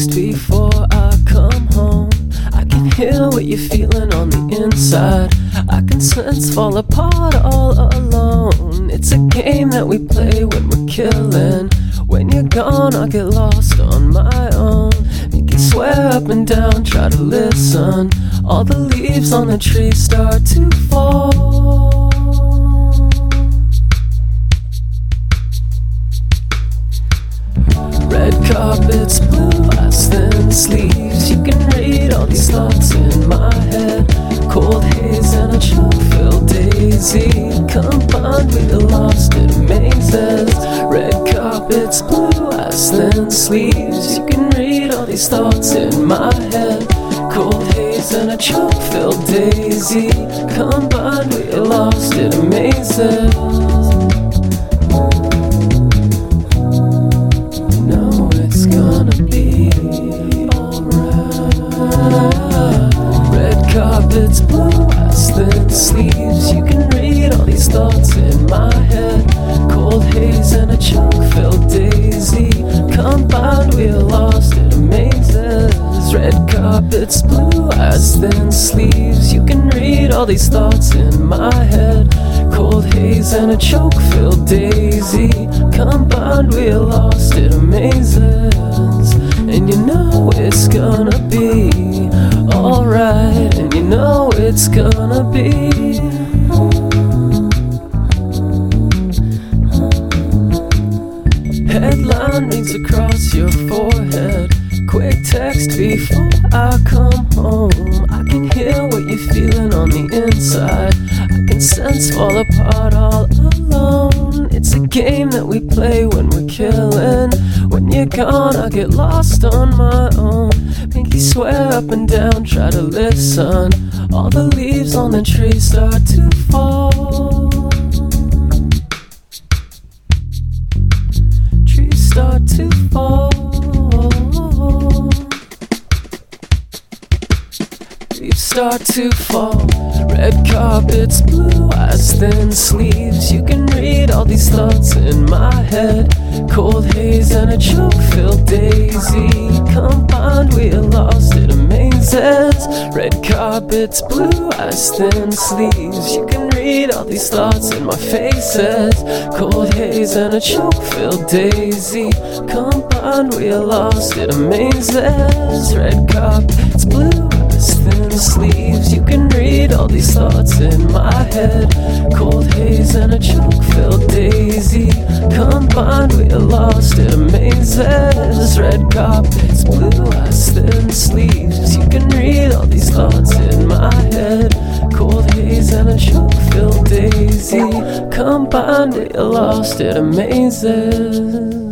text before I come home. I can hear what you're feeling on the inside. I can sense fall apart all alone. It's a game that we play when we're killing. When you're gone, I get lost on my own. You can swear up and down, try to listen. All the leaves on the tree start to fall. Red carpets, blue eyes, thin sleeves. You can read all these thoughts in my head. Cold haze and a choke-filled daisy. Combined, we get lost in mazes. Red carpets, blue eyes, thin sleeves. You can read all these thoughts in my head. Cold haze and a choke-filled daisy. Combined, we get lost in mazes. Carpets, blue eyes, thin sleeves. You can read all these thoughts in my head. Cold haze and a choke-filled daisy. Combined, we're lost in mazes. Red carpets, blue eyes, thin sleeves. You can read all these thoughts in my head. Cold haze and a choke-filled daisy. Combined, we're lost in mazes. And you know it's gonna be alright, and you know it's gonna be. Headline rings across your forehead. Quick text before I come home. I can hear what you're feeling on the inside. I can sense fall apart all alone. It's a game that we play when we're killing. When you're gone, I get lost on my own. Pinky swear up and down, try to listen. All the leaves on the tree start to fall. Trees start to fall. Leaves start to fall. Red carpets, blue eyes, thin sleeves. You can read all these thoughts in my head. Cold haze and a choke-filled daisy. Combined, we're lost in mazes. Red carpets, blue eyes, thin sleeves. You can read all these thoughts in my faces. Cold haze and a choke-filled daisy. Combined, we're lost in mazes. Red carpets, blue eyes, thin sleeves. You can read all these thoughts in my head. Cold haze and a choke-filled daisy. Combined, we're lost in mazes. Red carpets, blue eyes, thin sleeves. You can read all these thoughts in my head. Cold haze and a choke-filled daisy. Combined, we're lost in mazes.